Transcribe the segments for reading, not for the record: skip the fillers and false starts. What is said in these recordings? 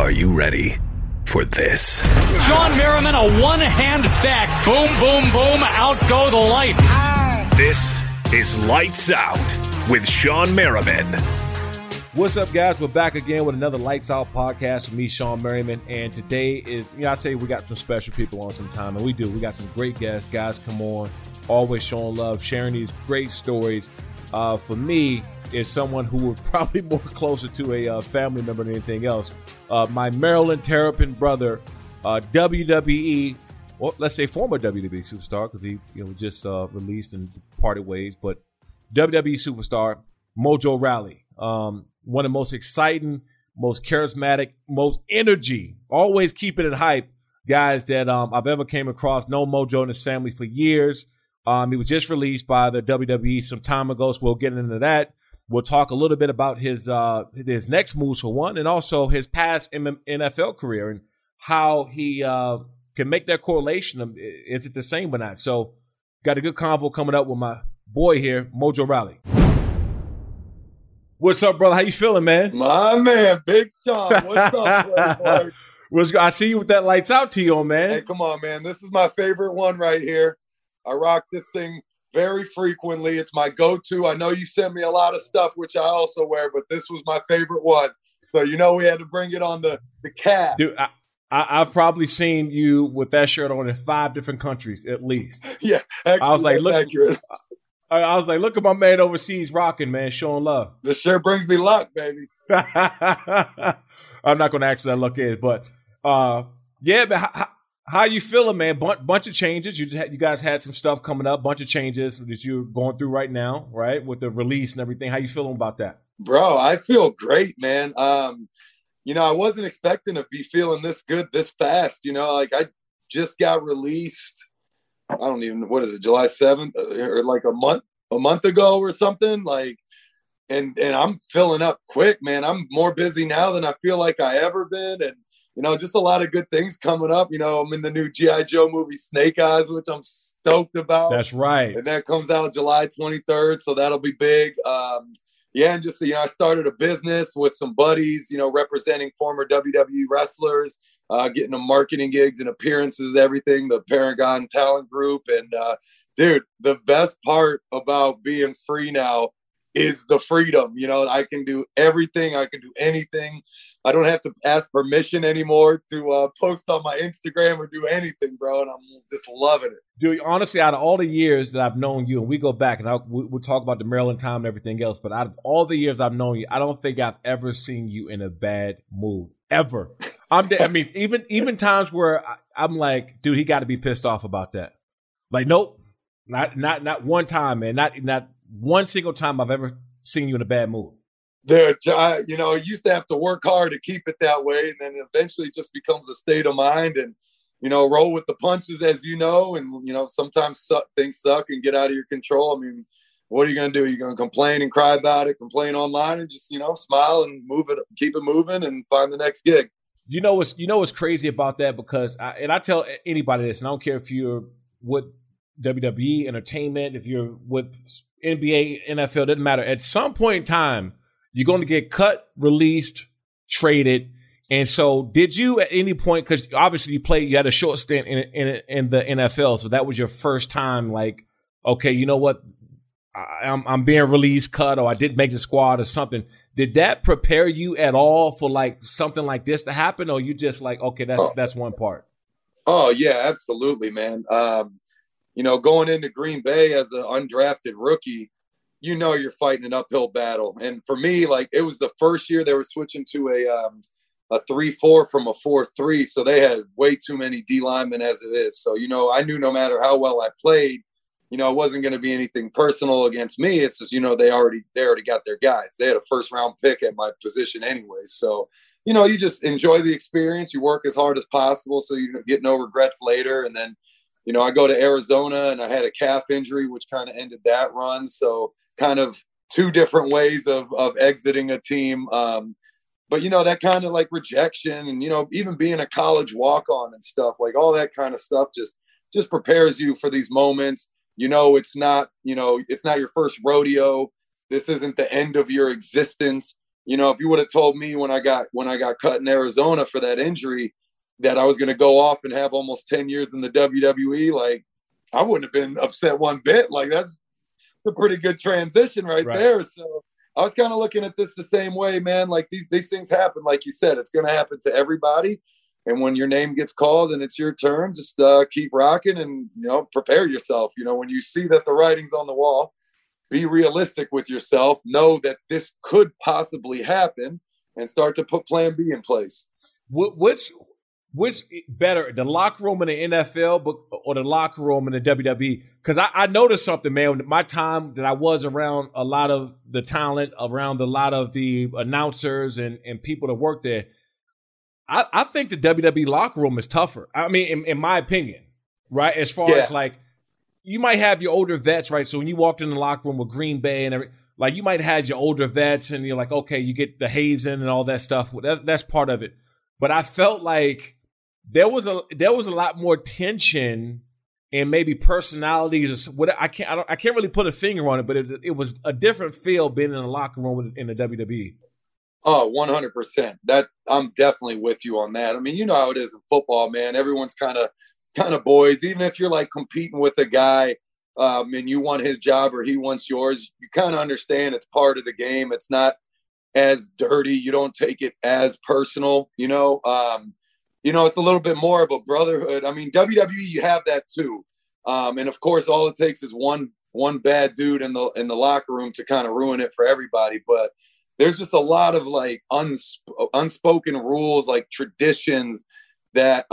Are you ready for this? Shawn Merriman, a one-hand sack. Boom, boom, boom. Out go the lights. This is Lights Out with Shawn Merriman. What's up, guys? We're back again with another Lights Out podcast with me, Shawn Merriman. And today is, I say we got some special people on some time, and we do. We got some great guests. Guys come on, always showing love, sharing these great stories. For me, is someone who was probably more closer to a family member than anything else. My Maryland Terrapin brother, WWE, well, let's say former WWE superstar, because he just released and parted ways, but WWE superstar, Mojo Rawley. One of the most exciting, most charismatic, most energy, always keeping it hype guys that I've ever came across. Known Mojo and his family for years. He was just released by the WWE some time ago, so we'll get into that. We'll talk a little bit about his next moves for one, and also his past NFL career and how he can make that correlation. Is it the same or not? So got a good convo coming up with my boy here, Mojo Rawley. What's up, brother? How you feeling, man? My man, Big Sean. What's up, boy? I see you with that Lights Out tee on, man. Hey, come on, man. This is my favorite one right here. I rock this thing very frequently. It's my go-to. I know you sent me a lot of stuff, which I also wear, but this was my favorite one. So, we had to bring it on the cast. Dude, I've probably seen you with that shirt on in 5 different countries, at least. Yeah. I was like, look. Accurate. I was like, look at my man overseas rocking, man, showing love. This shirt brings me luck, baby. I'm not going to ask what that luck is, but yeah, but how you feeling, man? Bunch of changes. You guys had some stuff coming up, bunch of changes that you're going through right now, right? With the release and everything. How you feeling about that? Bro, I feel great, man. I wasn't expecting to be feeling this good this fast. I just got released. I don't even, what is it, July 7th or like a month ago or something, and I'm filling up quick, man. I'm more busy now than I feel like I ever been. And, just a lot of good things coming up. I'm in the new G.I. Joe movie Snake Eyes, which I'm stoked about. That's right. And that comes out July 23rd. So that'll be big. And just, I started a business with some buddies, representing former WWE wrestlers. Getting them marketing gigs and appearances, everything, the Paragon Talent Group. And, dude, the best part about being free now is the freedom. I can do everything. I can do anything. I don't have to ask permission anymore to post on my Instagram or do anything, bro. And I'm just loving it. Dude, honestly, out of all the years that I've known you, and we go back and we'll talk about the Maryland time and everything else, but out of all the years I've known you, I don't think I've ever seen you in a bad mood. Ever. Even times where I'm like, dude, he got to be pissed off about that. Like, nope, not one time, man. Not one single time I've ever seen you in a bad mood. Dude, you used to have to work hard to keep it that way, and then eventually it just becomes a state of mind, and roll with the punches, as you know, and sometimes things suck and get out of your control. What are you going to do? You're going to complain and cry about it, complain online, and just, smile and move it, keep it moving and find the next gig. You know what's crazy about that? Because I tell anybody this, and I don't care if you're with WWE entertainment, if you're with NBA, NFL, doesn't matter. At some point in time, you're going to get cut, released, traded. And so did you at any point, because obviously you had a short stint in the NFL, so that was your first time like, okay, you know what? I'm being released, cut, or I didn't make the squad or something. Did that prepare you at all for like something like this to happen? Or you just like, okay, that's one part? Oh yeah, absolutely, man. Going into Green Bay as an undrafted rookie, you're fighting an uphill battle. And for me, like, it was the first year they were switching to a 3-4 from a 4-3. So they had way too many D linemen as it is. So, I knew no matter how well I played, it wasn't going to be anything personal against me. It's just, they already got their guys. They had a first round pick at my position anyway. So, you just enjoy the experience. You work as hard as possible so you get no regrets later. And then, I go to Arizona and I had a calf injury, which kind of ended that run. So kind of 2 different ways of exiting a team. But, that kind of like rejection and, even being a college walk-on and stuff, like all that kind of stuff just prepares you for these moments. It's not your first rodeo. This isn't the end of your existence. You know, if you would have told me when I got cut in Arizona for that injury that I was going to go off and have almost 10 years in the WWE, like, I wouldn't have been upset one bit. Like, that's a pretty good transition right there. So I was kind of looking at this the same way, man. Like, these things happen. Like you said, it's going to happen to everybody. And when your name gets called and it's your turn, just keep rocking and, you know, prepare yourself. You know, when you see that the writing's on the wall, be realistic with yourself, know that this could possibly happen, and start to put plan B in place. What's better, the locker room in the NFL or the locker room in the WWE? Because I noticed something, man. My time that I was around a lot of the talent, around a lot of the announcers and people that work there, I think the WWE locker room is tougher. I mean, in my opinion, right? As far as like, you might have your older vets, right? So when you walked in the locker room with Green Bay and like, you might have your older vets and you're like, okay, you get the hazing and all that stuff. That's part of it. But I felt like there was a lot more tension and maybe personalities. I can't really put a finger on it, but it was a different feel being in the locker room in the WWE. Oh, 100%. That I'm definitely with you on that. I mean, you know how it is in football, man. Everyone's kind of boys. Even if you're like competing with a guy and you want his job or he wants yours, you kind of understand it's part of the game. It's not as dirty. You don't take it as personal, you know. It's a little bit more of a brotherhood. I mean, WWE, you have that too. And of course, all it takes is one bad dude in the locker room to kind of ruin it for everybody. But there's just a lot of like unspoken rules, like traditions that,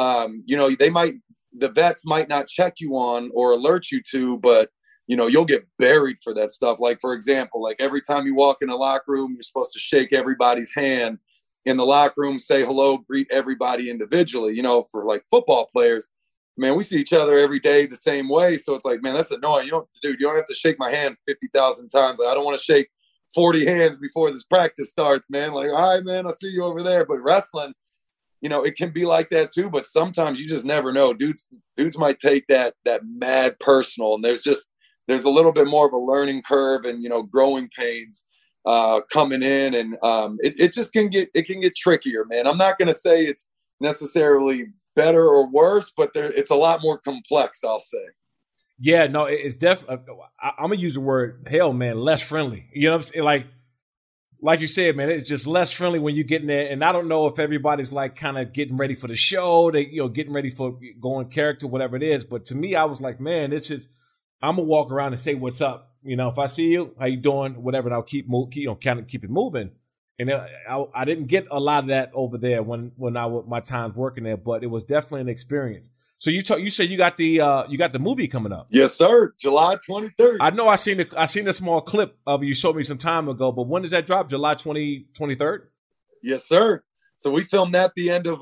the vets might not check you on or alert you to, but, you know, you'll get buried for that stuff. Like, for example, like every time you walk in a locker room, you're supposed to shake everybody's hand in the locker room, say hello, greet everybody individually. You know, for like football players, man, we see each other every day the same way. So it's like, man, that's annoying. You don't have to shake my hand 50,000 times. Like, I don't want to shake 40 hands before this practice starts, man. Like, all right, man, I'll see you over there. But wrestling, you know, it can be like that too, but sometimes you just never know. Dudes might take that mad personal, and there's a little bit more of a learning curve and, you know, growing pains coming in, and it can get trickier, man. I'm not going to say it's necessarily better or worse, but it's a lot more complex, I'll say. Yeah, no, it's definitely, I'm going to use the word, hell, man, less friendly. You know what I'm saying? Like you said, man, it's just less friendly when you get in there. And I don't know if everybody's like kind of getting ready for the show, getting ready for going character, whatever it is. But to me, I was like, man, I'm going to walk around and say, what's up? You know, if I see you, how you doing? Whatever. And I'll keep it moving. And I didn't get a lot of that over there when my times working there, but it was definitely an experience. So you said you got the movie coming up. Yes, sir. July 23rd. I know I seen a small clip of it. You showed me some time ago, but when does that drop? July 23rd? Yes, sir. So we filmed that the end of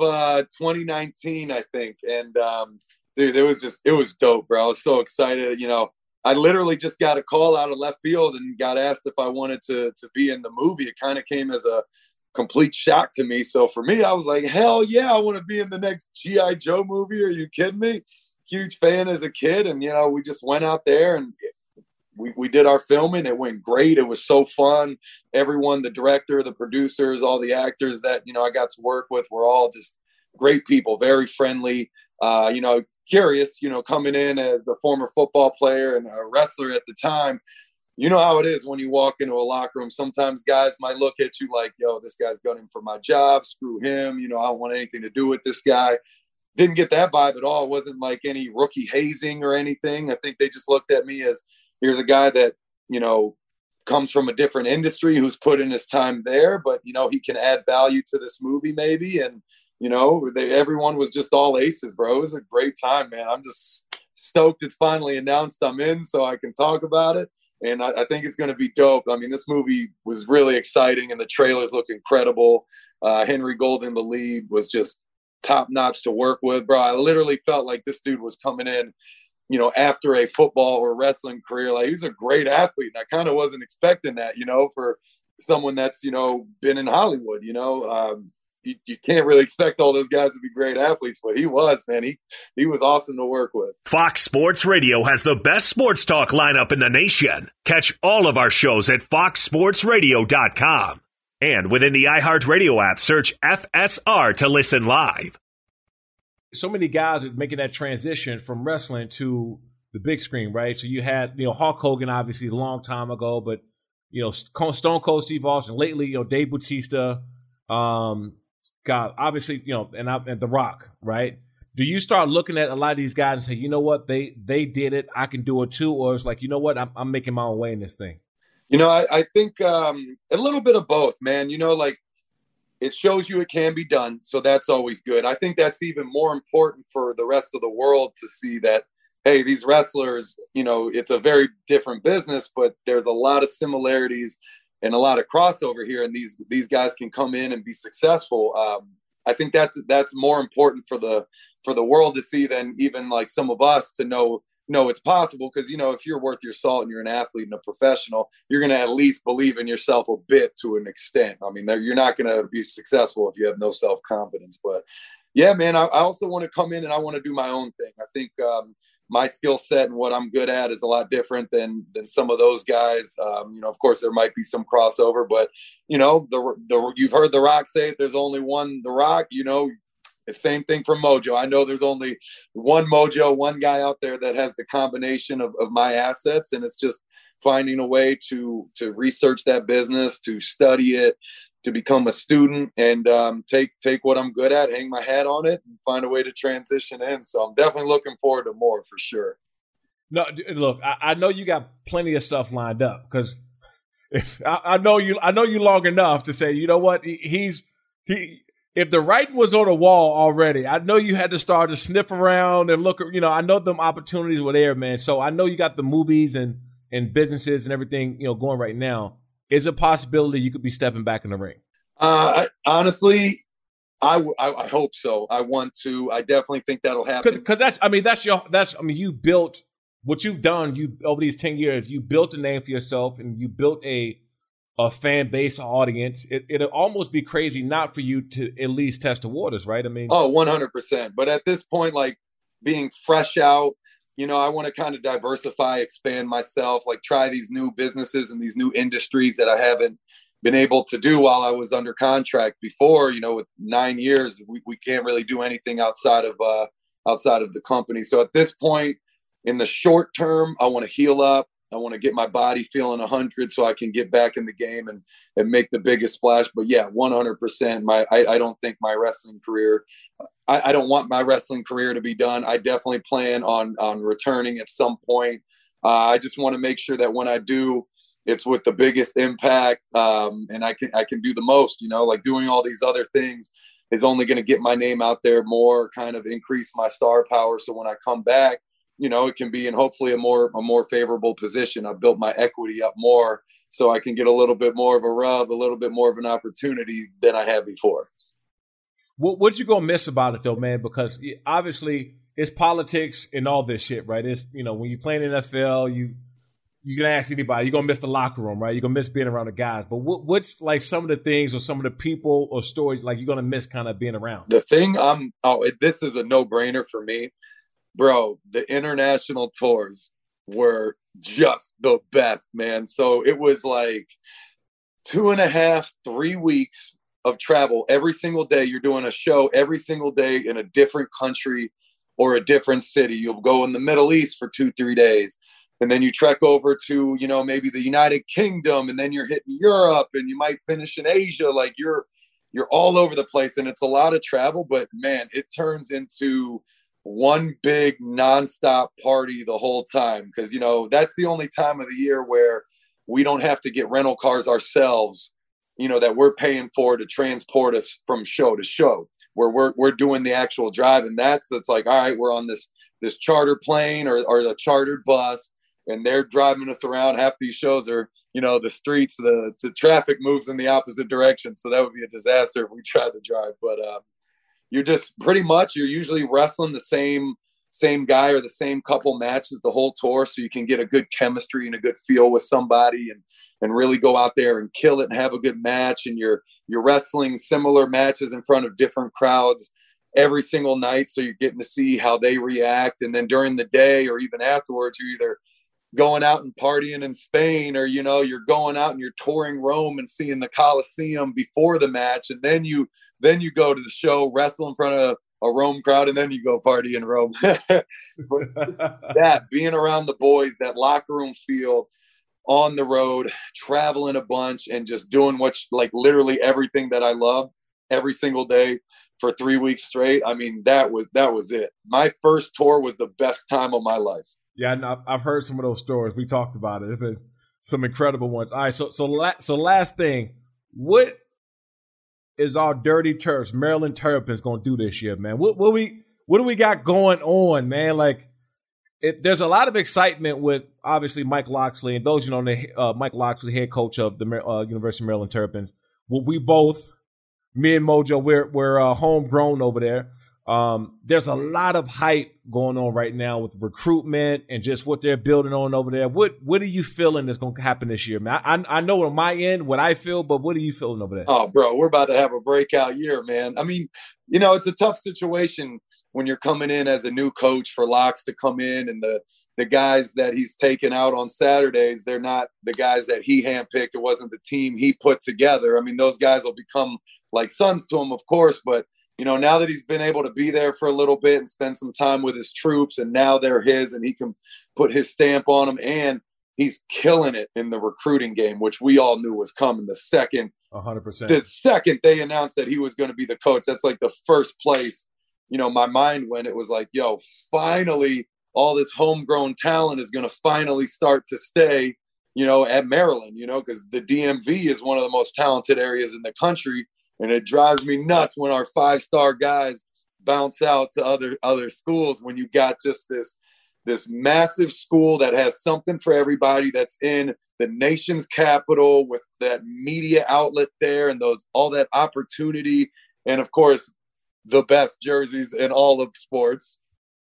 2019, I think. And dude, it was dope, bro. I was so excited. You know, I literally just got a call out of left field and got asked if I wanted to be in the movie. It kind of came as a complete shock to me. So for me, I was like, hell yeah, I want to be in the next G.I. Joe movie. Are you kidding me? Huge fan as a kid. And, you know, we just went out there and we did our filming. It went great. It was so fun. Everyone, the director, the producers, all the actors that, you know, I got to work with were all just great people, very friendly, curious, coming in as a former football player and a wrestler at the time. You know how it is when you walk into a locker room. Sometimes guys might look at you like, yo, this guy's gunning for my job. Screw him. I don't want anything to do with this guy. Didn't get that vibe at all. It wasn't like any rookie hazing or anything. I think they just looked at me as, here's a guy that, comes from a different industry who's put in his time there, but, he can add value to this movie maybe. And, everyone was just all aces, bro. It was a great time, man. I'm just stoked it's finally announced I'm in so I can talk about it. And I think it's going to be dope. I mean, this movie was really exciting, and the trailers look incredible. Henry Golding, the lead, was just top-notch to work with, bro. I literally felt like this dude was coming in, after a football or wrestling career. Like, he's a great athlete, and I kind of wasn't expecting that, for someone that's, been in Hollywood, You can't really expect all those guys to be great athletes, but he was, man. He was awesome to work with. Fox Sports Radio has the best sports talk lineup in the nation. Catch all of our shows at foxsportsradio.com. And within the iHeartRadio app, search FSR to listen live. So many guys are making that transition from wrestling to the big screen, right? So you had, Hulk Hogan, obviously, a long time ago, but, Stone Cold Steve Austin, lately, Dave Bautista, God, obviously, and The Rock, right? Do you start looking at a lot of these guys and say, you know what, they did it, I can do it too? Or it's like, you know what, I'm making my own way in this thing? I think a little bit of both, man. It shows you it can be done. So that's always good. I think that's even more important for the rest of the world to see that, hey, these wrestlers, it's a very different business, but there's a lot of similarities and a lot of crossover here. And these guys can come in and be successful. I think that's more important for the world to see than even like some of us to know it's possible. Because, if you're worth your salt and you're an athlete and a professional, you're going to at least believe in yourself a bit to an extent. I mean, you're not going to be successful if you have no self-confidence. But yeah, man, I also want to come in and I want to do my own thing. I think my skill set and what I'm good at is a lot different than some of those guys. Of course, there might be some crossover, but you've heard The Rock say there's only one The Rock. The same thing from Mojo. I know there's only one Mojo, one guy out there that has the combination of my assets, and it's just finding a way to research that business, to study it, to become a student, and take what I'm good at, hang my hat on it, and find a way to transition in. So I'm definitely looking forward to more for sure. No, look, I know you got plenty of stuff lined up because I know you long enough to say, you know what, if the writing was on the wall already, I know you had to start to sniff around and look. I know them opportunities were there, man. So I know you got the movies and businesses and everything, going right now. Is it a possibility you could be stepping back in the ring? Honestly, I hope so. I want to. I definitely think that'll happen. Because you built what you've done. You over these 10 years, you built a name for yourself, and you built a fan base, audience. It'll almost be crazy not for you to at least test the waters, right? I mean, 100%. But at this point, like being fresh out, I want to kind of diversify, expand myself, like try these new businesses and these new industries that I haven't been able to do while I was under contract before. With 9 years, we can't really do anything outside of the company. So at this point, in the short term, I want to heal up. I want to get my body feeling 100 so I can get back in the game and make the biggest splash. But yeah, 100%. I don't think my wrestling career, I don't want my wrestling career to be done. I definitely plan on returning at some point. I just want to make sure that when I do, it's with the biggest impact, and I can do the most. Like doing all these other things is only going to get my name out there more, kind of increase my star power. So when I come back, it can be in hopefully a more favorable position. I've built my equity up more so I can get a little bit more of a rub, a little bit more of an opportunity than I had before. What you gonna miss about it though, man? Because obviously it's politics and all this shit, right? It's when you play in the NFL, you can ask anybody, you're gonna miss the locker room, right? You're gonna miss being around the guys. But what's like some of the things or some of the people or stories like you're gonna miss kind of being around? The thing this is a no-brainer for me. Bro, the international tours were just the best, man. So it was like 2.5, 3 weeks of travel every single day. You're doing a show every single day in a different country or a different city. You'll go in the Middle East for 2-3 days. And then you trek over to, maybe the United Kingdom, and then you're hitting Europe, and you might finish in Asia. Like you're all over the place, and it's a lot of travel, but man, it turns into one big nonstop party the whole time. Because, that's the only time of the year where we don't have to get rental cars ourselves, that we're paying for to transport us from show to show, where we're doing the actual drive. And it's like, all right, we're on this charter plane or the chartered bus, and they're driving us around. Half these shows are, the streets, the traffic moves in the opposite direction. So that would be a disaster if we tried to drive. But you're just you're usually wrestling the same guy or the same couple matches the whole tour. So you can get a good chemistry and a good feel with somebody and really go out there and kill it and have a good match. And you're wrestling similar matches in front of different crowds every single night. So you're getting to see how they react. And then during the day or even afterwards, you're either going out and partying in Spain, or, you know, you're going out and you're touring Rome and seeing the Colosseum before the match. And then you go to the show, wrestle in front of a Rome crowd, and then you go party in Rome. That being around the boys, that locker room feel, on the road, traveling a bunch, and just doing like literally everything that I love every single day for 3 weeks straight. I mean, that was it. My first tour was the best time of my life. Yeah, and I've heard some of those stories. We talked about it. There's been some incredible ones. All right, so last thing, what is our Dirty Terps, Maryland Terrapins, going to do this year, man? What do we got going on, man? Like, there's a lot of excitement with obviously Mike Locksley, and those Mike Locksley, head coach of the University of Maryland Terrapins. Well, me and Mojo, we're homegrown over there. There's a lot of hype going on right now with recruitment and just what they're building on over there. What are you feeling is going to happen this year, man? I know on my end what I feel, but what are you feeling over there? Oh, bro, we're about to have a breakout year, man. I mean, you know, it's a tough situation when you're coming in as a new coach for Locks to come in, and the guys that he's taken out on Saturdays, they're not the guys that he handpicked. It wasn't the team he put together. I mean, those guys will become like sons to him, of course, but you know, now that he's been able to be there for a little bit and spend some time with his troops, and now they're his, and he can put his stamp on them, and he's killing it in the recruiting game, which we all knew was coming. 100%. The second they announced that he was going to be the coach, that's like the first place, you know, my mind went. It was like, yo, finally, all this homegrown talent is going to finally start to stay, you know, at Maryland, you know, because the DMV is one of the most talented areas in the country. And it drives me nuts when our 5-star guys bounce out to other schools, when you got just this massive school that has something for everybody, that's in the nation's capital with that media outlet there, and all that opportunity. And of course, the best jerseys in all of sports.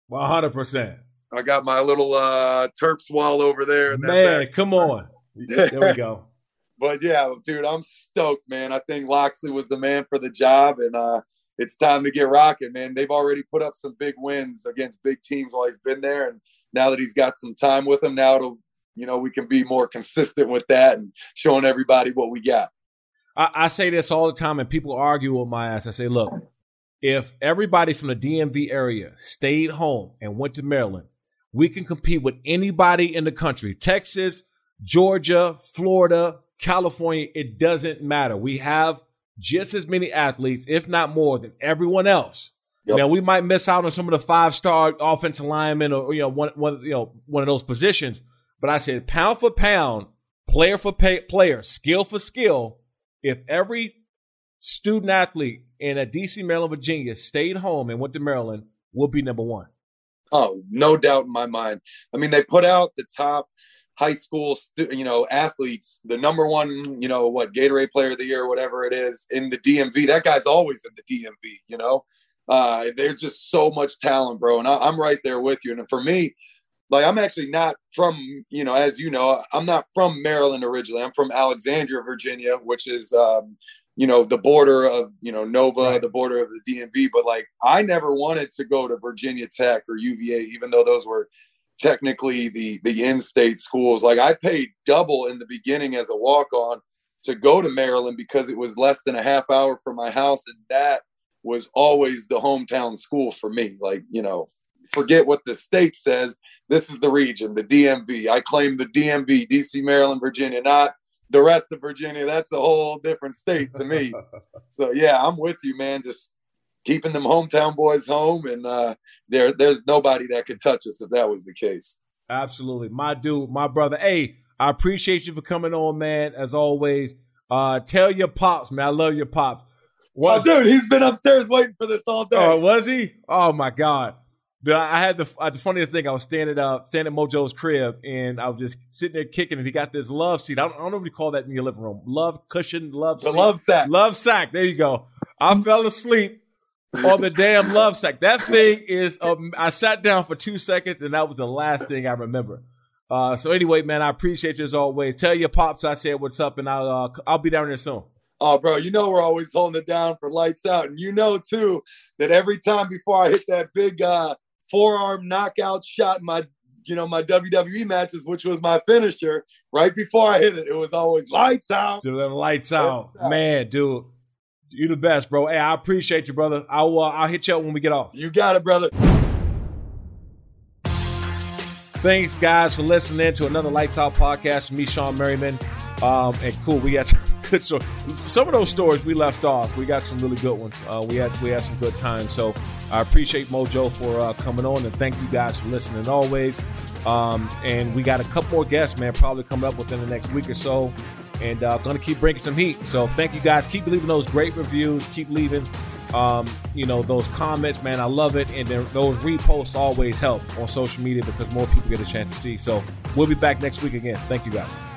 100%. I got my little Terps wall over there. Man, come on. There we go. But yeah, dude, I'm stoked, man. I think Locksley was the man for the job, and it's time to get rocking, man. They've already put up some big wins against big teams while he's been there, and now that he's got some time with them, now we can be more consistent with that and showing everybody what we got. I say this all the time, and people argue with my ass. I say, look, if everybody from the DMV area stayed home and went to Maryland, we can compete with anybody in the country. Texas, Georgia, Florida, California, it doesn't matter. We have just as many athletes, if not more, than everyone else. Yep. Now, we might miss out on some of the 5-star offensive linemen, or one of those positions. But I said, pound for pound, player for player, skill for skill, if every student athlete in DC, Maryland, Virginia stayed home and went to Maryland, we'll be number one. Oh, no doubt in my mind. I mean, they put out the top high school, athletes, the number one, Gatorade Player of the Year, or whatever it is, in the DMV. That guy's always in the DMV, there's just so much talent, bro. And I'm right there with you. And for me, like, I'm actually not from, as you know, I'm not from Maryland originally. I'm from Alexandria, Virginia, which is, the border of, Nova, right, the border of the DMV. But like, I never wanted to go to Virginia Tech or UVA, even though those were technically the in-state schools. Like, I paid double in the beginning as a walk-on to go to Maryland because it was less than a half hour from my house. And that was always the hometown school for me. Like, forget what the state says. This is the region, the DMV. I claim the DMV, DC, Maryland, Virginia, not the rest of Virginia. That's a whole different state to me. So yeah, I'm with you, man. Just keeping them hometown boys home, and there's nobody that could touch us if that was the case. Absolutely. My dude, my brother. Hey, I appreciate you for coming on, man, as always. Tell your pops, man. I love your pops. Oh, dude, he's been upstairs waiting for this all day. Oh, was he? Oh, my God. But I had the funniest thing. I was standing at Mojo's crib, and I was just sitting there kicking, and he got this love seat. I don't know if you call that in your living room. Love cushion, love seat. The love sack. Love sack. There you go. I fell asleep on the damn love sack. That thing is, I sat down for 2 seconds, and that was the last thing I remember. So anyway, man, I appreciate you as always. Tell your pops I said what's up, and I'll be down there soon. Oh, bro, we're always holding it down for Lights Out. And too, that every time before I hit that big forearm knockout shot in my my WWE matches, which was my finisher, right before I hit it, it was always lights out. So then lights out. Man, dude. You the best, bro. Hey, I appreciate you, brother. I'll hit you up when we get off. You got it, brother. Thanks, guys, for listening to another Lights Out podcast with me, Sean Merriman. And cool, we got some good stories. Some of those stories we left off. We got some really good ones. We had some good times. So I appreciate Mojo for coming on, and thank you guys for listening always. And we got a couple more guests, man, probably coming up within the next week or so. And going to keep bringing some heat. So thank you guys. Keep leaving those great reviews. Keep leaving, those comments, man. I love it. And then those reposts always help on social media because more people get a chance to see. So we'll be back next week again. Thank you guys.